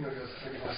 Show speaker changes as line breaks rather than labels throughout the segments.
りを捧げます。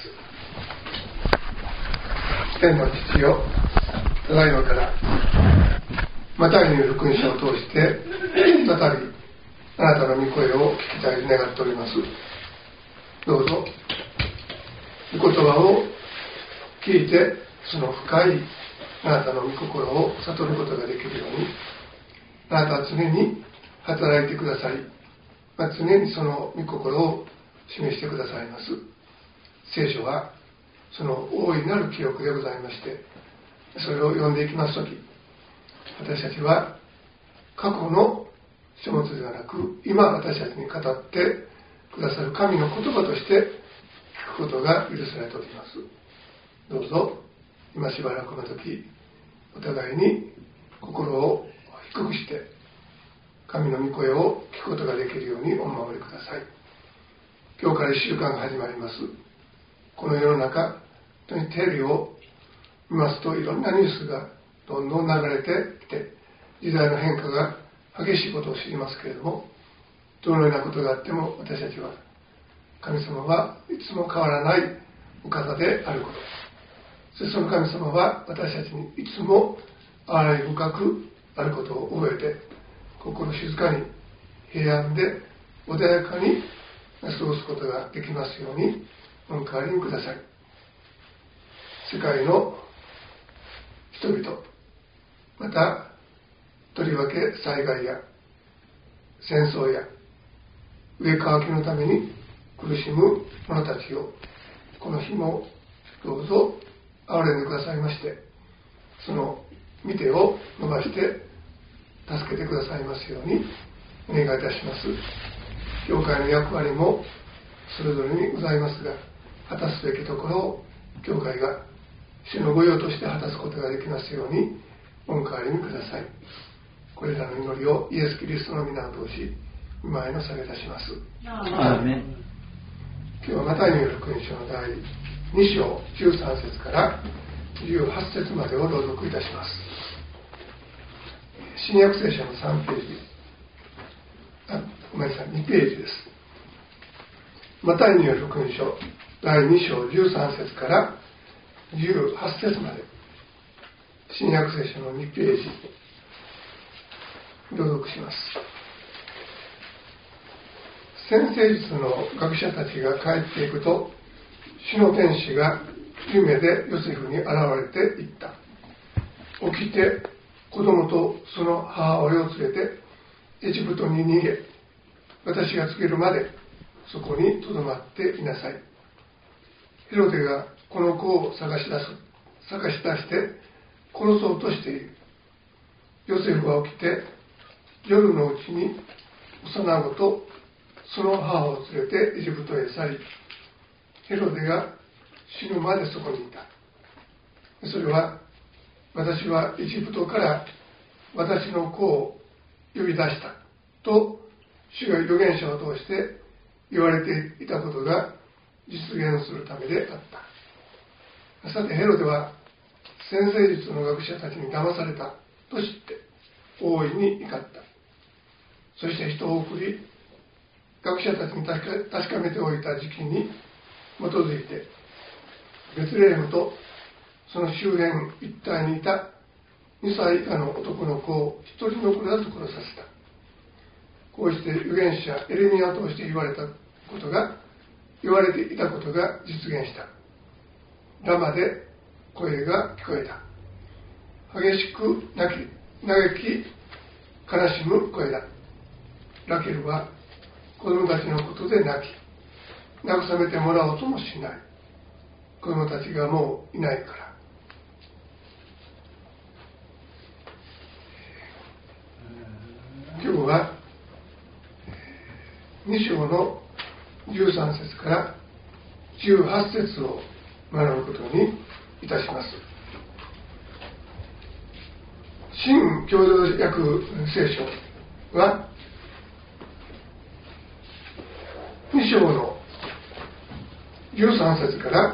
天の父よ、ただいまからマタイの福音書を通して再びあなたの御声を聞きたいと願っております。どうぞ御言葉を聞いて、その深いあなたの御心を悟ることができるように、あなたは常に働いてくださり、常にその御心を示してくださいます。聖書はその大いなる記憶でございまして、それを読んでいきますとき、私たちは過去の書物ではなく、今私たちに語ってくださる神の言葉として聞くことが許されております。どうぞ今しばらくの時、お互いに心を低くして神の御声を聞くことができるようにお守りください。今日から1週間が始まります。この世の中、本当にテレビを見ますと、いろんなニュースがどんどん流れてきて、時代の変化が激しいことを知りますけれども、どのようなことがあっても私たちは、神様はいつも変わらないお方であること、そしてその神様は私たちにいつも愛深くあることを覚えて、心静かに平安で穏やかに過ごすことができますようにお代わりにください。世界の人々、またとりわけ災害や戦争や植え替きのために苦しむ者たちをこの日もどうぞ憐れんでくださいまして、その御手を伸ばして助けてくださいますようにお願いいたします。教会の役割もそれぞれにございますが、果たすべきところを教会が主の御用として果たすことができますようにお代わりにください。これらの祈りをイエス・キリストの皆を通し御前の下げいたします。アーメン。今日はマタイの福音書の第2章13節から18節までを朗読いたします。新約聖書の3ページ、2ページです。マタイによる福音書第2章13節から18節まで、新約聖書の2ページ朗読します。先生術の学者たちが帰っていくと、主の天使が夢でヨセフに現れて言った。起きて子供とその母親を連れてエジプトに逃げ、私が告げるまでそこにとどまっていなさい。ヘロデがこの子を探し出して殺そうとしている。ヨセフは起きて夜のうちに幼子とその母を連れてエジプトへ去り、ヘロデが死ぬまでそこにいた。それは、私はエジプトから私の子を呼び出したと主が預言者を通して言われていたことが実現するためであった。さてヘロデは先生術の学者たちに騙されたと知って大いに怒った。そして人を送り、学者たちに確かめておいた時期に基づいてベツレヘムとその周辺一帯にいた2歳以下の男の子を一人残らず殺させた。こうして預言者エレミヤを通して言われていたことが実現した。ラマで声が聞こえた。激しく嘆き悲しむ声だ。ラケルは子供たちのことで泣き、慰めてもらおうともしない。子供たちがもういないから。今日は2章の13節から18節を学ぶことにいたします。新共同訳聖書は2章の13節から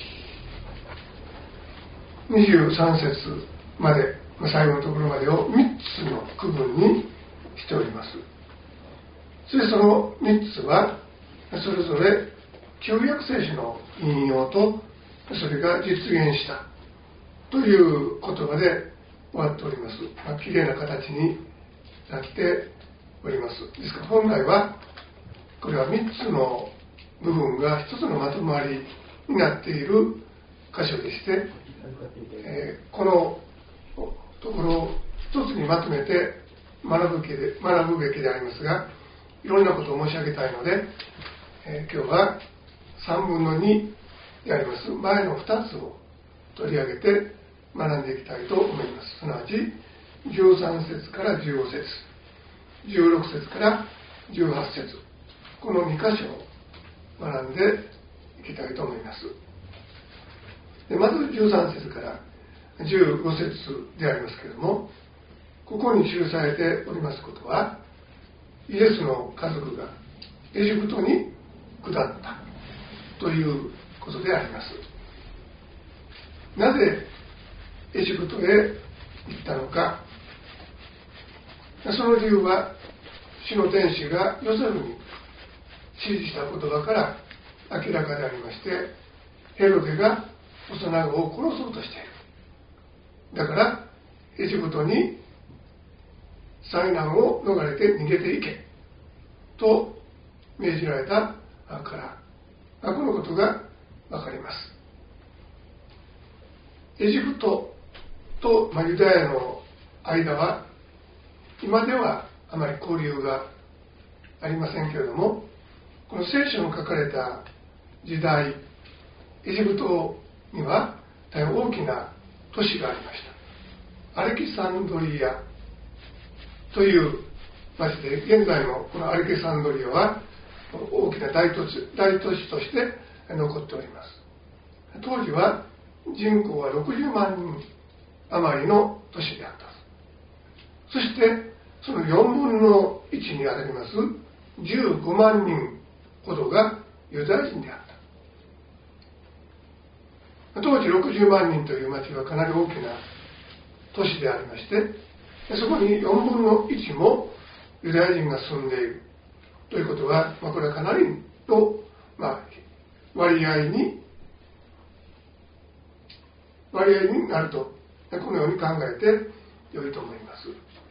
23節まで、最後のところまでを3つの区分にしております。そしてその3つはそれぞれ旧約聖書の引用とそれが実現したという言葉で終わっております。きれいな形になっております。ですから本来はこれは3つの部分が1つのまとまりになっている箇所でして、このところを1つにまとめて学ぶべきでありますが、いろんなことを申し上げたいので、今日は3分の2であります前の2つを取り上げて学んでいきたいと思います。すなわち13節から15節、16節から18節、この2箇所を学んでいきたいと思います。でまず13節から15節でありますけれども、ここに記されておりますことは、イエスの家族がエジプトに下ったということであります。なぜエジプトへ行ったのか、その理由は主の天使がヨセフに指示した言葉から明らかでありまして、ヘロデが幼子を殺そうとしている。だからエジプトに災難を逃れて逃げていけと命じられたからこのことが分かります。エジプトとユダヤの間は今ではあまり交流がありませんけれども、この聖書の書かれた時代、エジプトには大変大きな都市がありました。アレキサンドリアという町で、現在のこのアレキサンドリアは大きな大都市として残っております。当時は人口は60万人余りの都市であった。そしてその4分の1にあたります15万人ほどがユダヤ人であった。当時60万人という町はかなり大きな都市でありまして、そこに4分の1もユダヤ人が住んでいるということは、これはかなりの、割合になると、このように考えて良いと思います。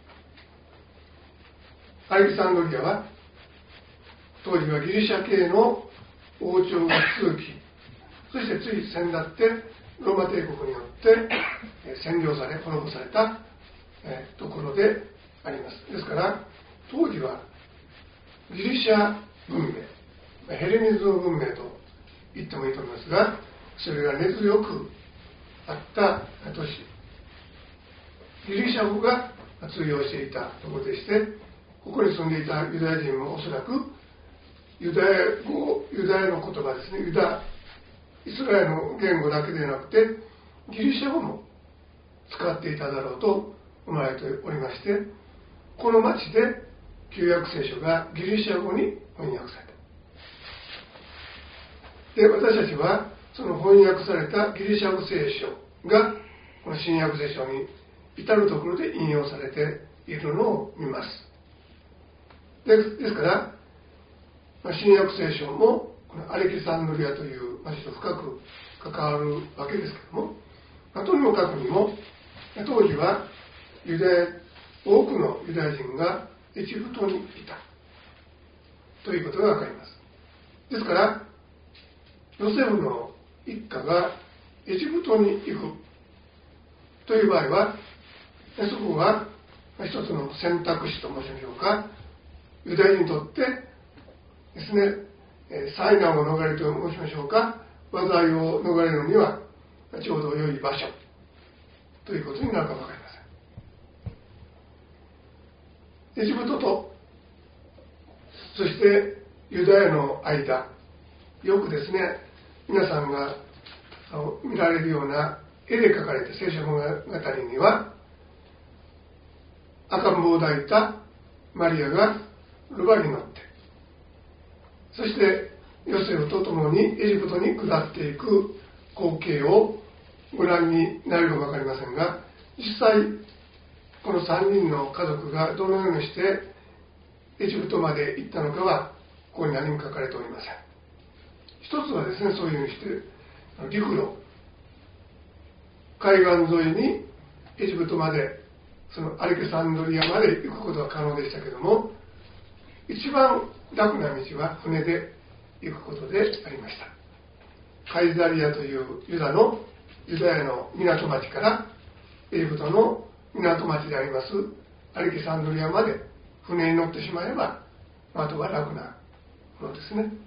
アレキサンドリアは当時はギリシャ系の王朝が続き、そしてつい先だってローマ帝国によって占領され滅ぼされたところであります。ですから当時はギリシャ文明、ヘレニズム文明と言ってもいいと思いますが、それが根強くあった都市、ギリシャ語が通用していたところでして、ここに住んでいたユダヤ人もおそらくユダヤの言葉ですね、イスラエルの言語だけでなくてギリシャ語も使っていただろうと思われておりまして、この町で旧約聖書がギリシャ語に翻訳された。で、私たちはその翻訳されたギリシャ語聖書がこの新約聖書に至るところで引用されているのを見ます。ですから新約聖書もこのアレキサンドリアという町と深く関わるわけですけども、とにもかくにも当時は多くのユダヤ人がエジプトにいたということが分かります。ですからヨセフの一家がエジプトに行くという場合は、そこは一つの選択肢と申しましょうか、ユダヤ人にとってですね、災難を逃れると申しましょうか、災いを逃れるのにはちょうど良い場所ということになるかも分かりません。エジプトとそしてユダヤの間、よくですね、皆さんが見られるような絵で描かれた聖書物語には、赤ん坊を抱いたマリアが乳母に乗って、そしてヨセフと共にエジプトに下っていく光景をご覧になれるか分かりませんが、実際この3人の家族がどのようにしてエジプトまで行ったのかはここに何も書かれておりません。 つはですね、そういうふうにして陸路、海岸沿いにエジプトまで、そのアレキサンドリアまで行くことが可能でしたけども、一番楽な道は船で行くことでありました。カイザリアというユダヤの港町からエジプトの港町でありますアレキサンドリアまで船に乗ってしまえば、あとは楽なものですね。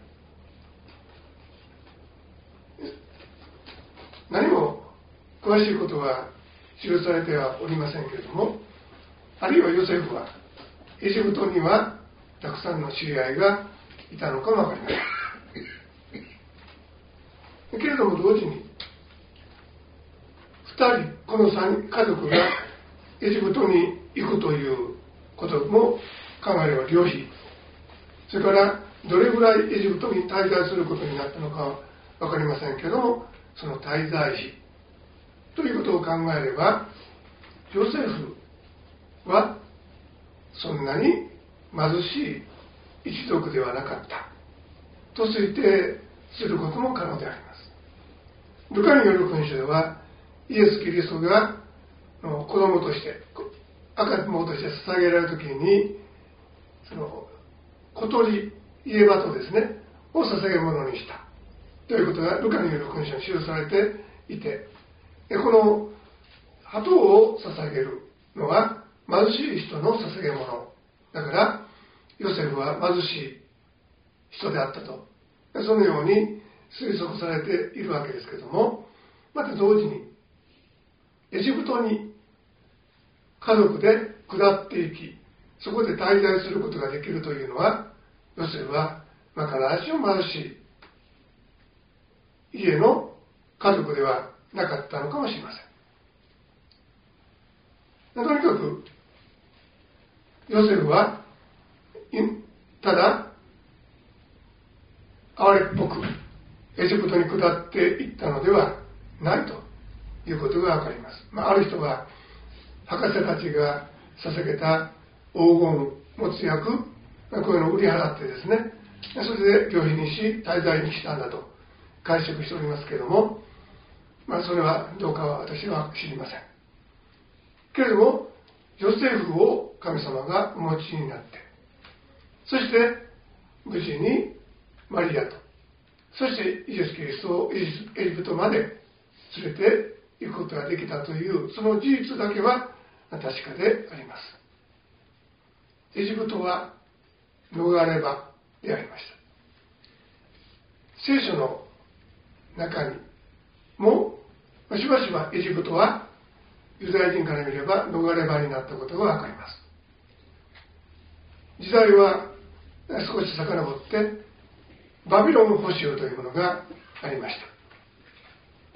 何も詳しいことは記されてはおりませんけれども、あるいはヨセフはエジプトにはたくさんの知り合いがいたのかもわかりません。けれども同時にこの3家族がエジプトに行くということも考えれば旅費、それからどれぐらいエジプトに滞在することになったのかは分かりませんけども、その滞在費ということを考えれば、ヨセフはそんなに貧しい一族ではなかったと推定することも可能であります。ルカによる勲章では、イエス・キリストが子供として赤子として捧げられるときに、その小鳥家鳩ですねを捧げ物にしたということがルカによる勲章に記されていて、この鳩を捧げるのは貧しい人の捧げ物だから、ヨセフは貧しい人であったと、そのように推測されているわけですけども、また同時にエジプトに家族で下っていき、そこで滞在することができるというのは、ヨセフは必ずしも貧しい家の家族ではなかったのかもしれません。とにかくヨセフはただ哀れっぽくエジプトに下っていったのではないということがわかります。ある人は博士たちが捧げた黄金持つ薬、こういうのを売り払ってですね、それで旅費にし滞在にしたんだと解釈しておりますけれども、それはどうかは私は知りませんけれども、ヨセフを神様がお持ちになって、そして無事にマリアと、そしてイエス・キリストをエジプトまで連れて行くことができたという、その事実だけは確かであります。エジプトは逃れ場でありました。聖書の中にもしばしばエジプトはユダヤ人から見れば逃れ場になったことがわかります。時代は少し遡ってバビロン捕囚というものがありました。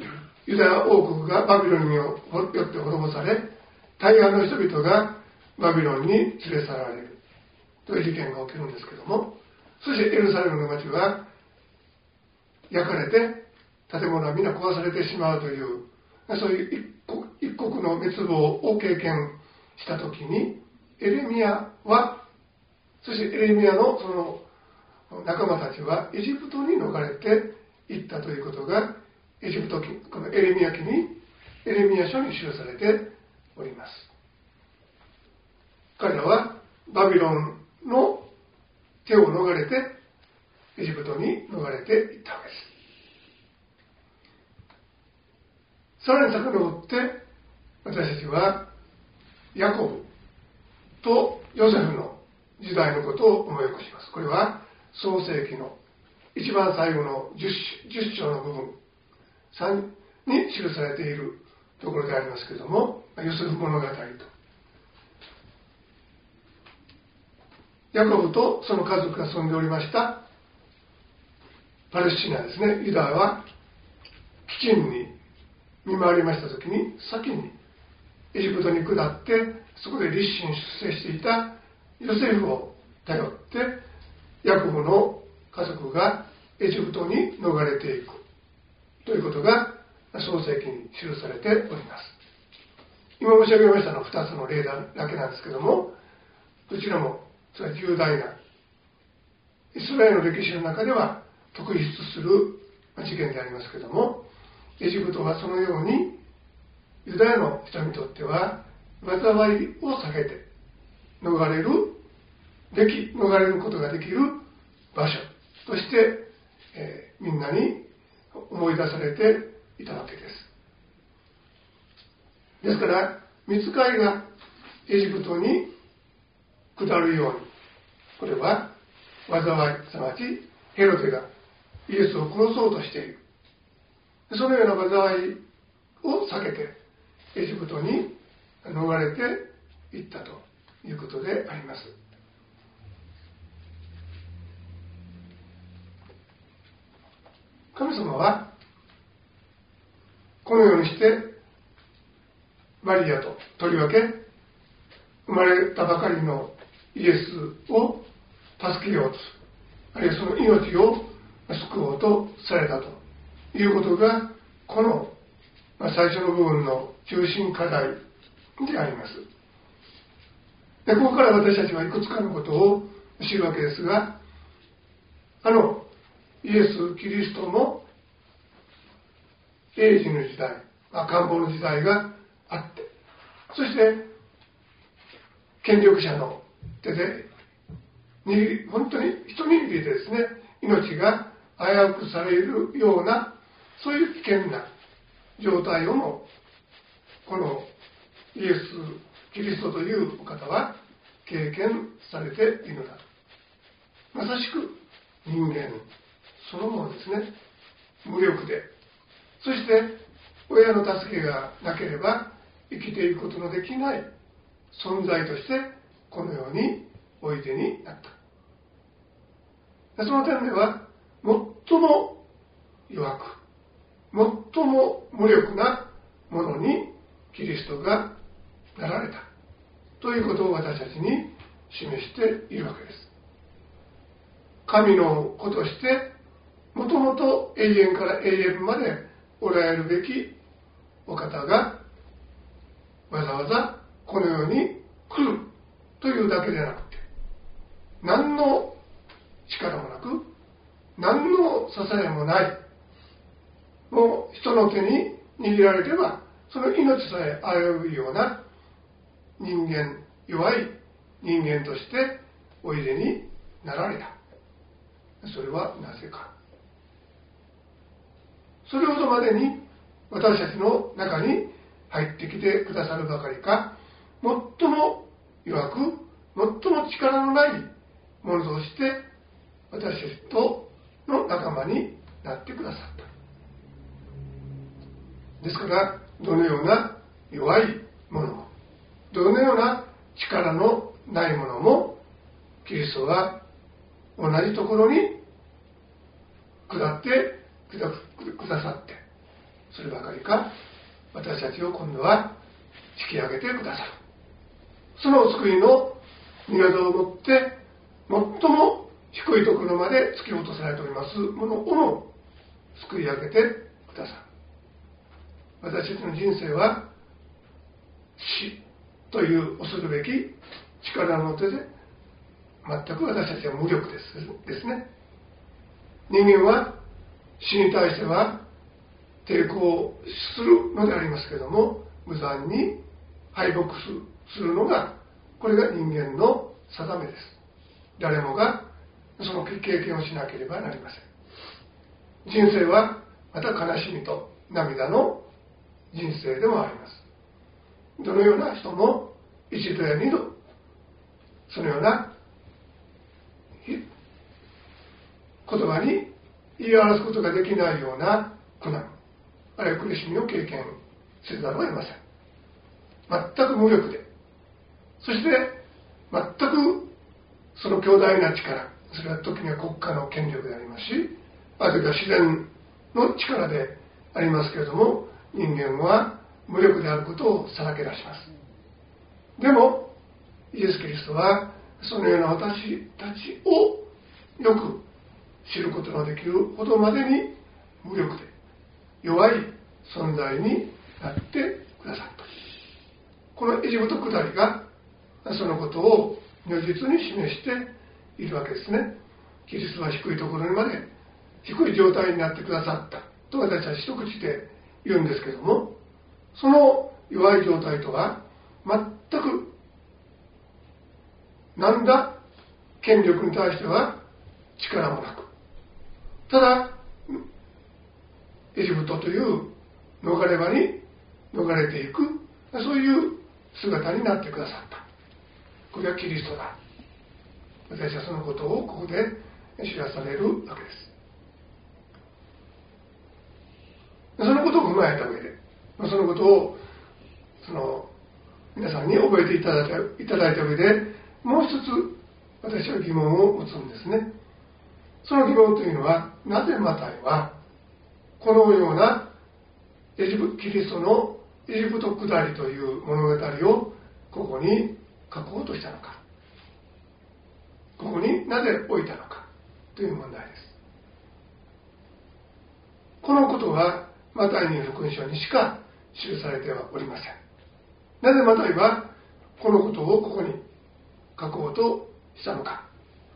ユダヤ王国がバビロンによって滅ぼされ、大半の人々がバビロンに連れ去られるという事件が起きるんですけども、そしてエルサレムの町は焼かれて建物は皆壊されてしまうという、そういう一国の滅亡を経験したときに、エレミヤは、そしてエレミヤのその仲間たちはエジプトに逃れていったということが、このエレミヤ記に、エレミヤ書に記されております。彼らはバビロンの手を逃れてエジプトに逃れていったわけです。さらに遡って私たちはヤコブとヨセフの時代のことを思い起こします。これは創世記の一番最後の 10章の部分に記されているところでありますけれども、ヨセフ物語と、ヤコブとその家族が住んでおりましたパレスチナですね、ユダは飢饉に見舞われましたときに、先にエジプトに下ってそこで立身出世していたヨセフを頼ってヤコブの家族がエジプトに逃れていくということが創世記に記されております。今申し上げましたのは2つの例だけなんですけども、どちらもそれは重大なイスラエルの歴史の中では特筆する事件でありますけれども、エジプトはそのようにユダヤの人にとっては災いを避けて逃れることができる場所として、みんなに思い出されていたわけです。ですから御使いがエジプトに下るように、これは災い、すなわちヘロデがイエスを殺そうとしている、そのような災いを避けてエジプトに逃れていったということであります。神様はこのようにしてマリアと、とりわけ生まれたばかりのイエスを助けようと、あるいはその命を救おうとされたということが、この最初の部分の中心課題であります。で、ここから私たちはいくつかのことを知るわけですが、イエス・キリストも英治の時代、官房の時代があって、そして権力者の手で本当に一握りでですね、命が危うくされるような、そういう危険な状態をもこのイエス・キリストというお方は経験されているのだと。まさしく人間そのものですね。無力で、そして親の助けがなければ生きていくことのできない存在としてこのようにおいでになった。その点では最も弱く、最も無力なものにキリストがなられたということを私たちに示しているわけです。神の子としてもともと永遠から永遠までおられるべきお方がわざわざこの世に来るというだけでなくて、何の力もなく、何の支えもない、もう人の手に握られればその命さえ危ういような人間、弱い人間としておいでになられた。それはなぜか。それほどまでに私たちの中に入ってきてくださるばかりか、最も弱く、最も力のないものとして私たちとの仲間になってくださった。ですから、どのような弱いものも、どのような力のないものも、キリストは同じところに下ってくださって、そればかりか、私たちを今度は引き上げてくださる。そのお救いの御業をもって、最も低いところまで突き落とされておりますものをも救い上げてくださる。私たちの人生は死という恐るべき力の手で、全く私たちは無力ですね。人間は死に対しては抵抗するのでありますけれども、無残に敗北するのが、これが人間の定めです。誰もがその経験をしなければなりません。人生はまた悲しみと涙の人生でもあります。どのような人も一度や二度、そのような言葉に言い表すことができないような苦難、あるいは苦しみを経験せざるを得ません。全く無力で、そして全くその強大な力、それは時には国家の権力でありますし、あるいは自然の力でありますけれども、人間は無力であることをさらけ出します。でもイエス・キリストはそのような私たちをよく知ることのできるほどまでに無力で弱い存在になってくださった。このエジプト下りがそのことを如実に示しているわけですね。キリストは低いところにまで低い状態になってくださったと私は一口で言うんですけども、その弱い状態とは全く何ら権力に対しては力もなく、ただエジプトという逃れ場に逃れていく、そういう姿になってくださった。これはキリストだ。私はそのことをここで知らされるわけです。そのことを踏まえた上で、そのことを皆さんに覚えていただいた上で、もう一つ私は疑問を持つんですね。その疑問というのは、なぜマタイはこのようなキリストのエジプト下りという物語をここに書こうとしたのか、ここになぜ置いたのかという問題です。このことはマタイによる福音書にしか記されてはおりません。なぜマタイはこのことをここに書こうとしたのか。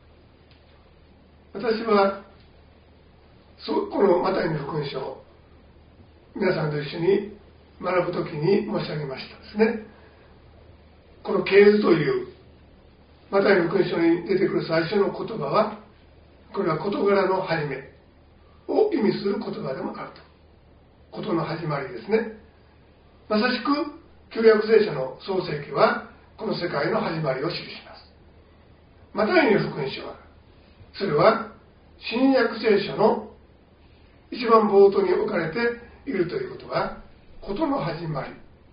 私はこのマタイの福音書を皆さんと一緒に学ぶときに申し上げましたですね。この系図というマタイの福音書に出てくる最初の言葉は、これは事柄の始めを意味する言葉でもあると。事の始まりですね。まさしく旧約聖書の創世記はこの世界の始まりを記します。マタイの福音書は、それは新約聖書の一番冒頭に置かれているということは、事の始まり、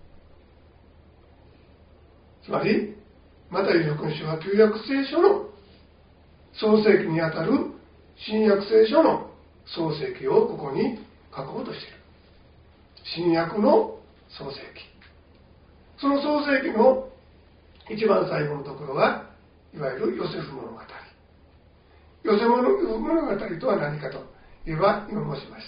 つまりマタイの福音書は旧約聖書の創世記にあたる新約聖書の創世記をここに書こうとしている。新約の創世記、その創世記の一番最後のところは、いわゆるヨセフ物語。ヨセフ物語とは何かといえば、今申しました。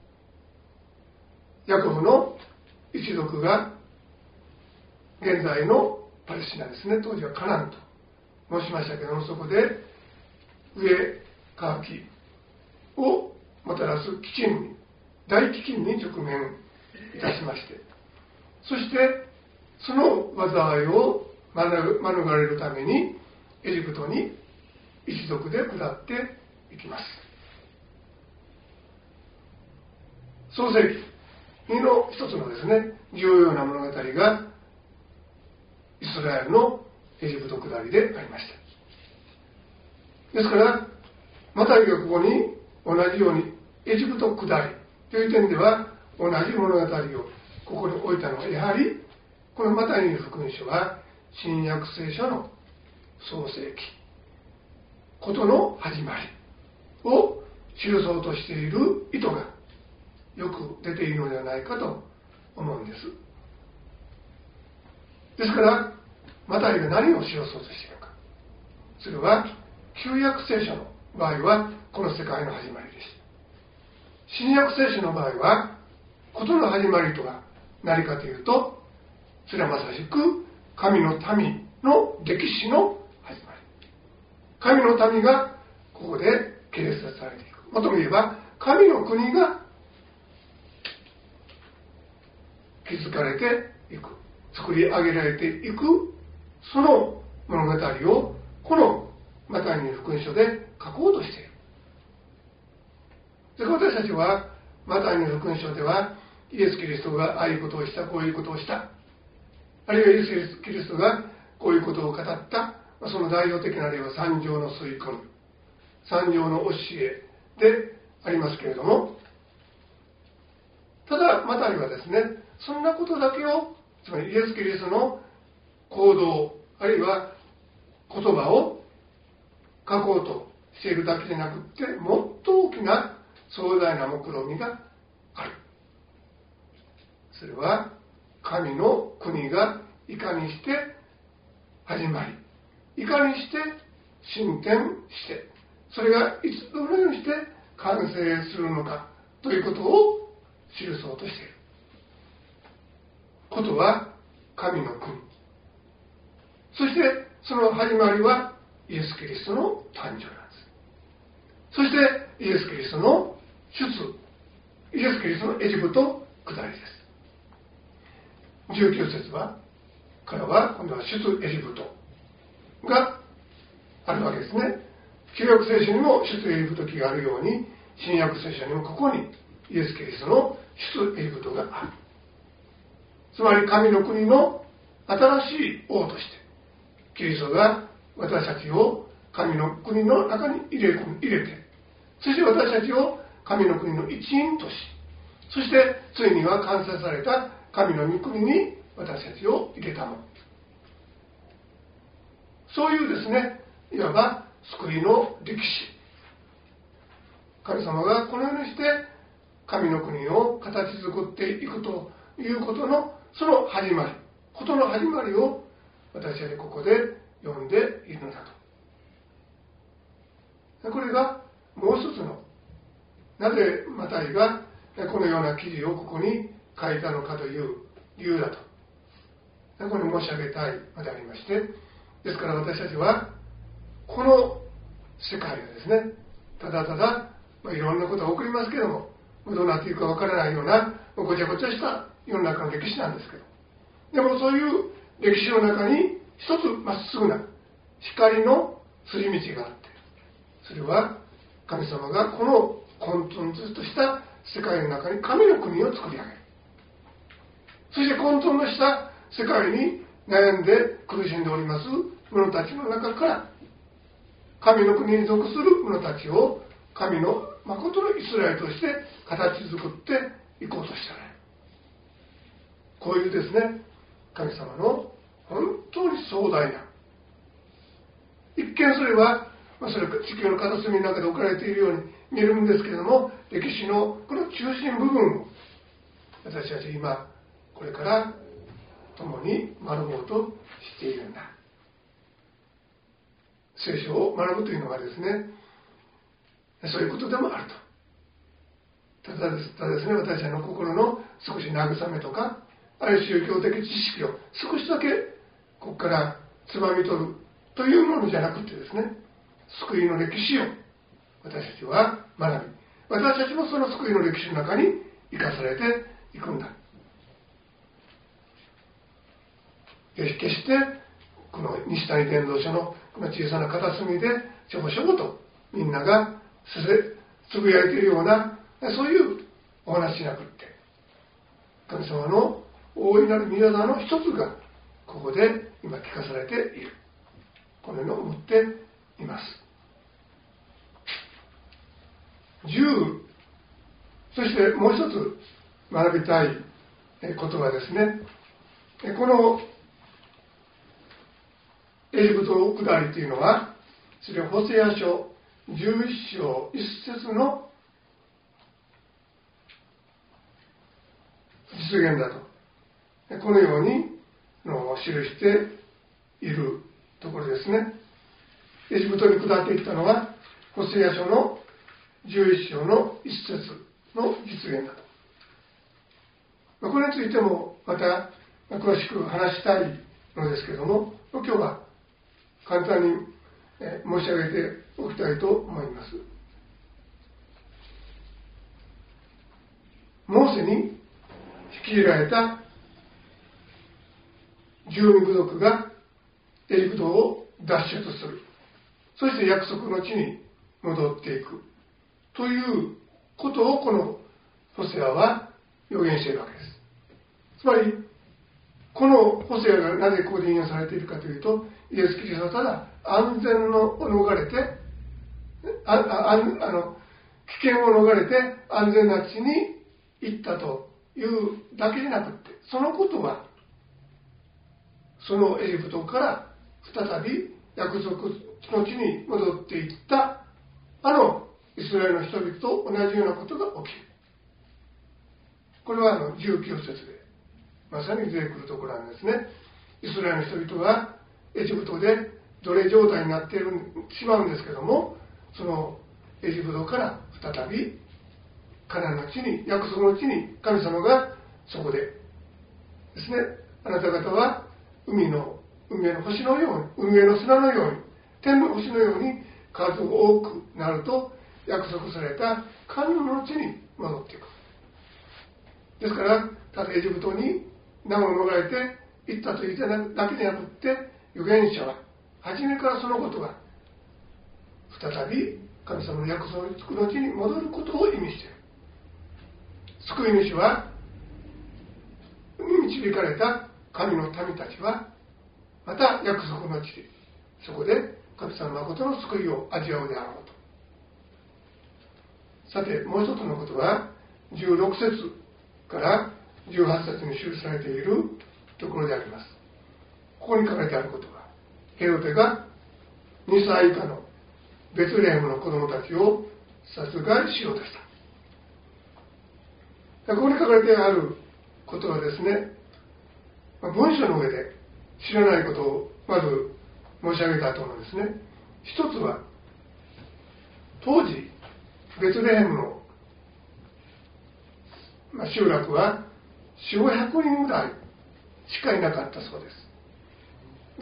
ヤコブの一族が現在のパレスチナですね、当時はカナンと申しましたけども、そこで飢え渇きをもたらす飢饉に、大飢饉に直面いたしまして、そしてその災いを免れるためにエジプトに一族で下っていきます。創世記の一つのですね、重要な物語がイスラエルのエジプト下りでありました。ですからマタイがここに同じようにエジプト下りという点では同じ物語をここに置いたのは、やはりこのマタイの福音書は新約聖書の創世記、事の始まりを記そうとしている意図がよく出ているのではないかと思うんです。ですからマタイが何を記そうとしているのか、それは旧約聖書の場合はこの世界の始まりです。新約聖書の場合は事の始まりとは何かというと、それはまさしく神の民の歴史の始まり。神の民がここで形成されていく。もっとも言えば神の国が築かれていく、作り上げられていく、その物語をこのマタイの福音書で書こうとしている。で、私たちはマタイの福音書ではイエス・キリストがああいうことをした、こういうことをした、あるいはイエス・キリストがこういうことを語った、その代表的な例は三条の吸い込み、三条の教えでありますけれども、ただマタイはですね、そんなことだけを、つまりイエス・キリストの行動、あるいは言葉を書こうとしているだけでなくって、もっと大きな壮大な目論見がある。それは神の国がいかにして始まり、いかにして進展して、それがいつどのようにして完成するのかということを記そうとしている。ことは神の国、そしてその始まりはイエス・キリストの誕生なんです。 そしてイエス・キリストのイエス・キリストのエジプト下りです。19節からは今度は出エジプトがあるわけですね。旧約聖書にも出エジプト記があるように、新約聖書にもここにイエス・キリストの出エジプトがある。つまり神の国の新しい王としてキリストが私たちを神の国の中に入れて、そして私たちを神の国の一員とし、そしてついには完成された神の御国に私たちを入れたもの。そういうですね、いわば救いの歴史。神様がこのようにして神の国を形作っていくということのその始まり、ことの始まりを私たちここで読んでいるのだと。これがもう一つの、なぜマタイがこのような記事をここに書いたのかという理由だと、ここに申し上げたいまでありまして、ですから私たちはこの世界がですね、ただただ、いろんなことが起こりますけども、どうなっていくかわからないようなごちゃごちゃした世の中の歴史なんですけど、でもそういう歴史の中に一つまっすぐな光の筋道があって、それは神様がこの混沌とした世界の中に神の国を作り上げる。そして混沌とした世界に悩んで苦しんでおります者たちの中から神の国に属する者たちを神の誠のイスラエルとして形作っていこうとしておられる。こういうですね、神様の本当に壮大な、一見それは、それ地球の片隅の中で置かれているように見えるんですけれども、歴史のこの中心部分を私たち今これから共に学ぼうとしているんだ。聖書を学ぶというのはですね、そういうことでもあると。ただですね、私たちの心の少し慰めとか、あるいは宗教的知識を少しだけここからつまみ取るというものじゃなくてですね、救いの歴史を私たちは学び、私たちもその救いの歴史の中に生かされていくんだ。決してこの西谷伝道所のこの小さな片隅でしょぼしょぼとみんながつぶやいているようなそういうお話じゃなくって、神様の大いなる御業の一つがここで今聞かされている、このように思っています。10、そしてもう一つ学びたいことはですね、このエジプト下りというのは、それはホセア書11章1節の実現だと、このように記しているところですね。エジプトに下っていったのはホセア書の11章の1節の実現だと。これについてもまた詳しく話したいのですけれども、今日は簡単に申し上げておきたいと思います。モーセに率いられた12部族がエジプトを脱出する、そして約束の地に戻っていくということをこのホセアは予言しているわけです。つまりこのホセアがなぜここで引用されているかというと、イエス・キリストはただ安全を逃れて危険を逃れて安全な地に行ったというだけでなくて、そのことはそのエジプトから再び約束の地に戻っていったイスラエルの人々と同じようなことが起きる。これは19節でまさに出てくるところなんですね。イスラエルの人々はエジプトで奴隷状態になってしまうんですけども、そのエジプトから再びカナンの地に、約束の地に神様がそこでですね、あなた方は海の星のように、海の砂のように、天の星のように数多くなると約束された神の地に戻っていく。ですから、ただエジプトに難を逃れて行ったと言っただけでなくって、預言者は初めからそのことが再び神様の約束の地に戻ることを意味している。救い主はに導かれた神の民たちはまた約束の地で、そこで神様の誠の救いを味わうであろうと。さて、もう一つのことは16節から18節に記されているところであります。ここに書かれてあることは、ヘロデが2歳以下のベツレヘムの子供たちを殺害しようとした。ここに書かれてあることはですね、文章の上で知らないことをまず申し上げたと思うんですね。一つは、当時ベツレヘムの、集落は400、500人ぐらいしかいなかったそうです。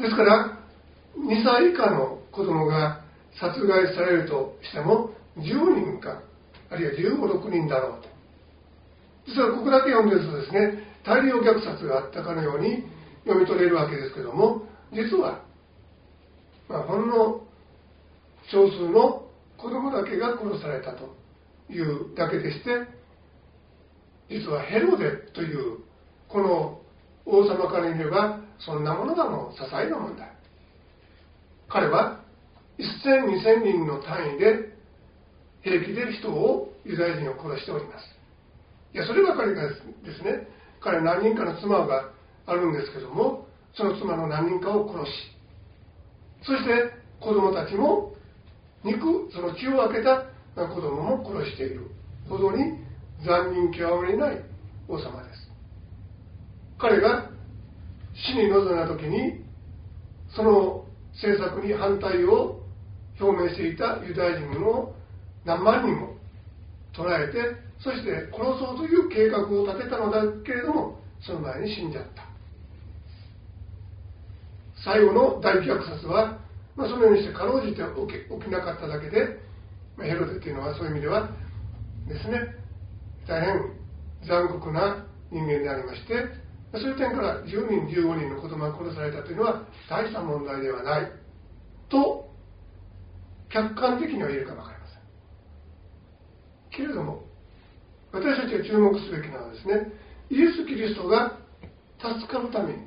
ですから2歳以下の子供が殺害されるとしても10人か、あるいは15、6人だろうと。ですからここだけ読んでるとですね、大量虐殺があったかのように読み取れるわけですけども、実は、ほんの少数の子供だけが殺されたというだけでして、実はヘロデというこの王様から見ればそんなものがもう些細な問題。彼は1000、2000人の単位で平気で人を、ユダヤ人を殺しております。いや、そればかりがですね、彼何人かの妻があるんですけども、その妻の何人かを殺し、そして子供たちもその血を分けた子供も殺しているほどに残忍極まりない王様です。彼が死に臨んだ時にその政策に反対を表明していたユダヤ人の何万人も捕らえて、そして殺そうという計画を立てたのだけれども、その前に死んじゃった。最後の大虐殺は、そのようにしてかろうじて起きなかっただけで、ヘロデというのはそういう意味ではですね、大変残酷な人間でありまして、そういう点から10人、15人の子供が殺されたというのは大した問題ではないと客観的には言えるかもわかりません。けれども、私たちが注目すべきなのはですね、イエス・キリストが助かるために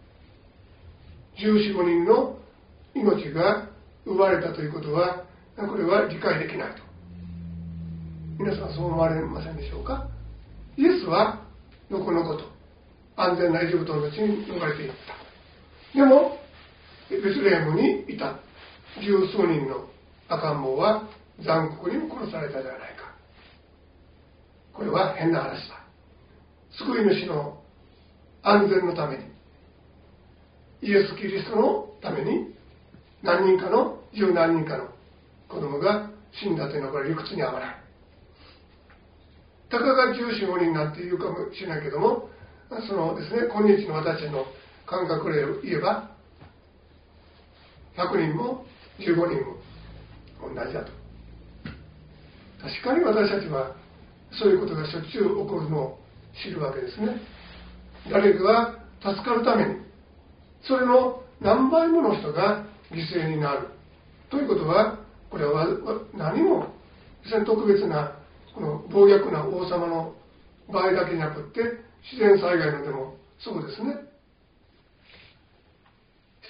14、15人の命が奪われたということは、これは理解できないと。皆さんそう思われませんでしょうか。イエスはのこのこと安全なエジプトの地に逃れていった。でもベツレヘムにいた十数人の赤ん坊は残酷にも殺されたではないか。これは変な話だ。救い主の安全のために、イエス・キリストのために何人かの十何人かの子供が死んだというのはこれ理屈に合わない。たかが14、15人なんて言うかもしれないけども、そのですね、今日の私たちの感覚で言えば100人も15人も同じだと。確かに私たちはそういうことがしょっちゅう起こるのを知るわけですね。誰かが助かるためにそれの何倍もの人が犠牲になるということは、これは何も特別なこの暴虐な王様の場合だけじゃなくって自然災害のでもそうですね。一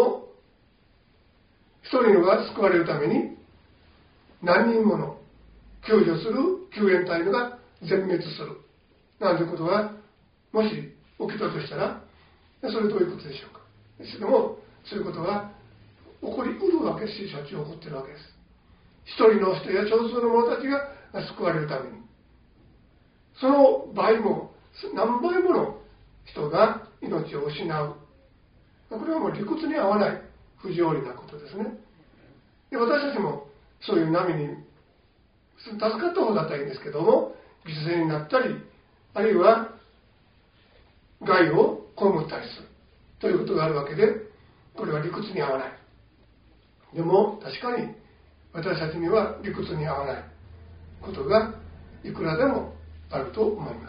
人が救われるために何人もの救助する救援隊が全滅するなんてことがもし起きたとしたら、それどういうことでしょうか。ですけども、そういうことが起こりうるわけですし、しょっちゅう起こっているわけです。一人の人や少数の者たちが救われるために、その倍も何倍もの人が命を失う。これはもう理屈に合わない不条理なことですね。で、私たちもそういう波に助かった方だったらいいんですけども、犠牲になったり、あるいは害を被ったりするということがあるわけで、これは理屈に合わない。でも確かに私たちには理屈に合わないことがいくらでもあると思います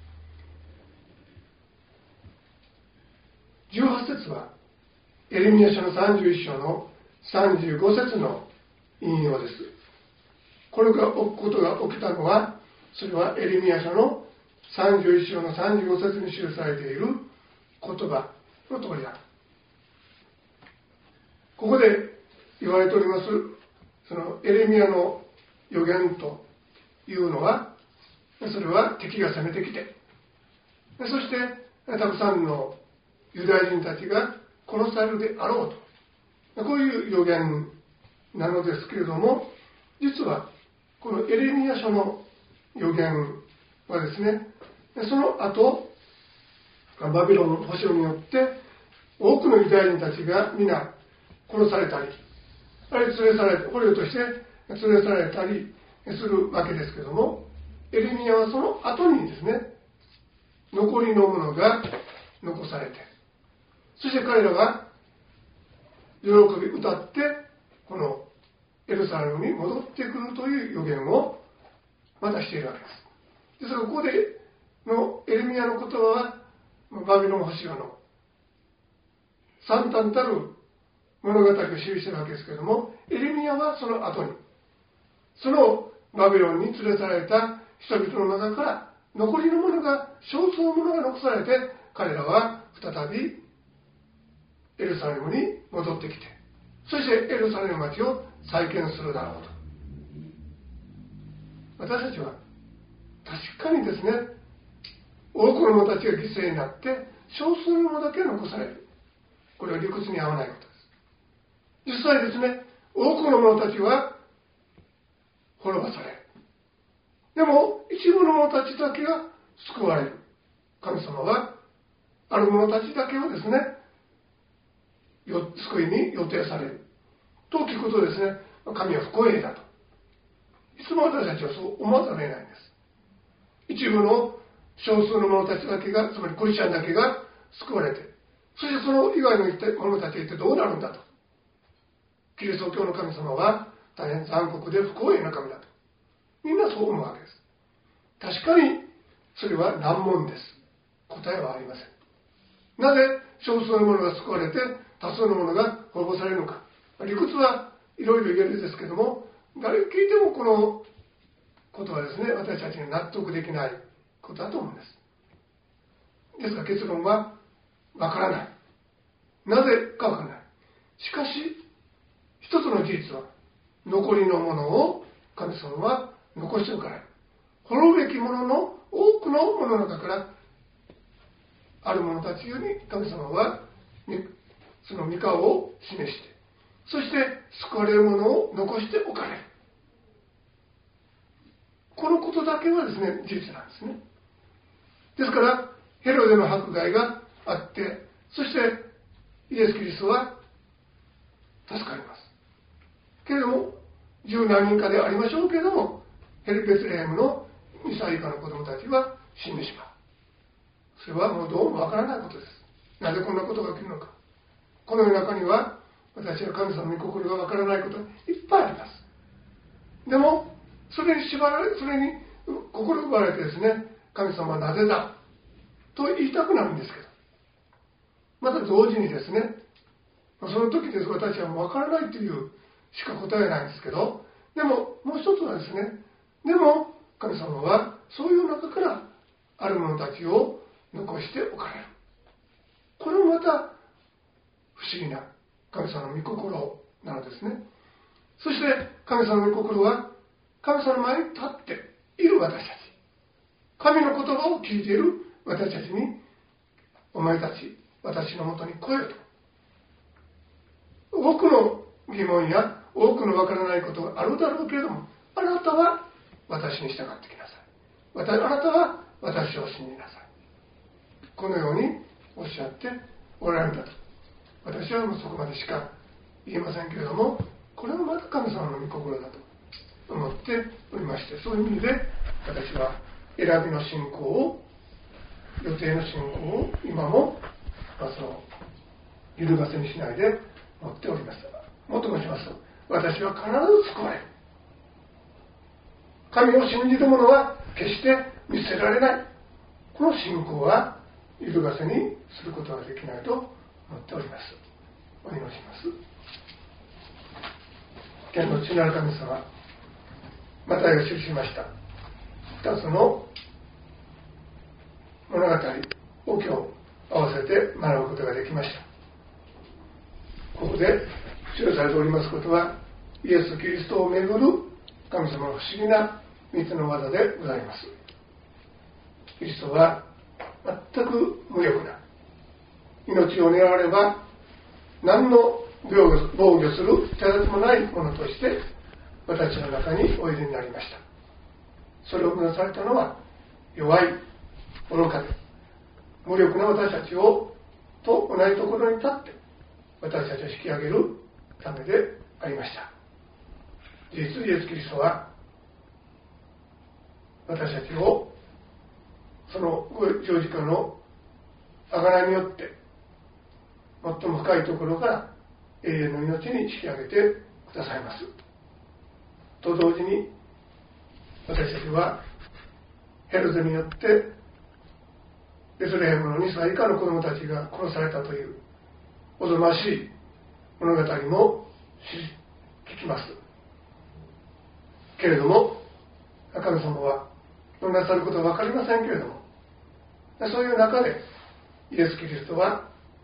。18節はエレミヤ書の31章の35節の引用です。これが起くことが起きたのは、それはエレミヤ書の31章の35節に記されている言葉の通りだ。ここで言われております、そのエレミヤの予言というのは、それは敵が攻めてきて、そしてたくさんのユダヤ人たちが殺されるであろうと、こういう予言なのですけれども、実はこのエレミヤ書の予言はですね、その後バビロンの捕虜によって多くのユダヤ人たちが皆殺されたり、あるいは連れ去られて捕虜として連れ去られたりするわけですけれども、エレミヤはその後にですね、残りのものが残されて、そして彼らが喜び歌ってこのエルサレムに戻ってくるという予言をまたしているわけです。ですからここでのエレミヤの言葉はバビロン捕虜の惨憺たる物語を記しているわけですけれども、エレミヤはその後にそのバビロンに連れ去られた人々の中から残りのものが、少数のものが残されて、彼らは再びエルサレムに戻ってきて、そしてエルサレム町を再建するだろうと。私たちは確かにですね、多くの者たちが犠牲になって少数の者だけが残される。これは理屈に合わないことです。実際ですね、多くの者たちは滅ばされる。でも一部の者たちだけが救われる。神様はある者たちだけをですね、救いに予定されると聞くとですね、神は不公平だといつも私たちはそう思わざるを得ないんです。一部の少数の者たちだけが、つまりクリスチャンだけが救われて、そしてその以外の者たちは一体どうなるんだと。キリスト教の神様は大変残酷で不公平な神だと、みんなそう思うわけです。確かにそれは難問です。答えはありません。なぜ少数の者が救われて多数の者が滅ぼされるのか。理屈はいろいろ言えるんですけども、誰が聞いてもこのことはですね、私たちに納得できないことだと思うんです。ですが結論はわからない。なぜかわからない。しかし一つの事実は、残りのものを神様は残しておかれる。滅ぶべきものの多くのものの中からある者たちに神様はその御顔を示して、そして救われるものを残しておかれる。このことだけはですね、事実なんですね。ですからヘロデの迫害があって、そしてイエス・キリストは助かりますけれども、十何人かでありましょうけれども、ベツレヘムの2歳以下の子供たちは死んでしまう。それはもうどうもわからないことです。なぜこんなことが起きるのか。この世の中には私は神様の御心がわからないことがいっぱいあります。でもそれに心奪われてですね、神様はなぜだと言いたくなるんですけど、また同時にですね、その時です私はもうわからないというしか答えないんですけど、でももう一つはですね、でも神様はそういう中からある者たちを残しておかれる。これもまた不思議な神様の御心なのですね。そして神様の御心は、神様の前に立っている私たち、神の言葉を聞いている私たちに、お前たち私のもとに来よと。多くの疑問や多くのわからないことがあるだろうけれども、あなたは私に従ってきなさい。あなたは私を信じなさい。このようにおっしゃっておられたと。私はもうそこまでしか言えませんけれども、これはまた神様の御心だと思っておりまして、そういう意味で私は選びの信仰を、予定の信仰を今も、揺るがせにしないで持っております。もっと申しますと、私は必ず救われる。 神を信じる者は決して見捨てられない。この信仰は揺るがせにすることができないと思っております。お祈りします。天の父なる神様、マタイが記しました2つの物語を今日合わせて学ぶことができました。ここで記されておりますことは、イエス・キリストをめぐる神様の不思議な3つの技でございます。キリストは全く無力な、命を狙われば何の防御する手立てもないものとして私の中においでになりました。それを下されたのは弱い愚かで無力な私たちをと同じところに立って私たちを引き上げるためでありました。事実イエス・キリストは私たちをその十字架の贖いによって最も深いところから永遠の命に引き上げてくださいます。と同時に私たちはヘロデによってベツレヘムの2歳以下の子供たちが殺されたというおぞましい物語も聞きますけれども、神様はどんなさることは分かりませんけれども、そういう中でイエス・キリストは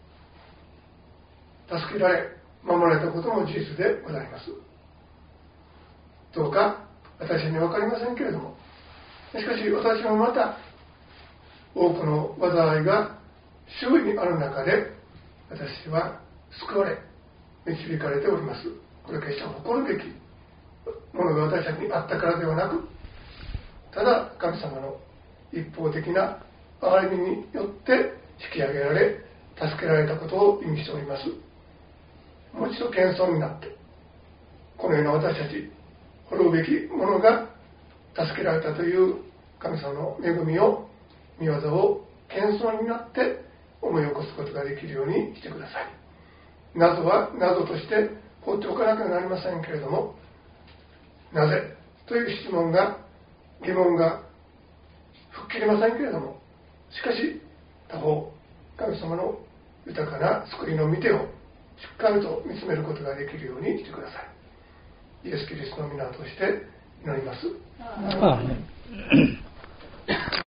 助けられ守られたことも事実でございます。どうか私には分かりませんけれども、しかし私もまた多くの災いが周囲にある中で私は救われ導かれております。これは決して誇るべきものが私たちにあったからではなく、ただ神様の一方的な憐れみによって引き上げられ助けられたことを意味しております。もう一度謙遜になってこのような私たち滅ぶべき者が助けられたという神様の恵みを御業を謙遜になって思い起こすことができるようにしてください。謎は謎として放っておかなければなりませんけれども、なぜという質問が疑問が吹っ切れませんけれども、しかし他方神様の豊かな救いの御手をしっかりと見つめることができるようにしてください。イエス・キリストの皆として祈ります。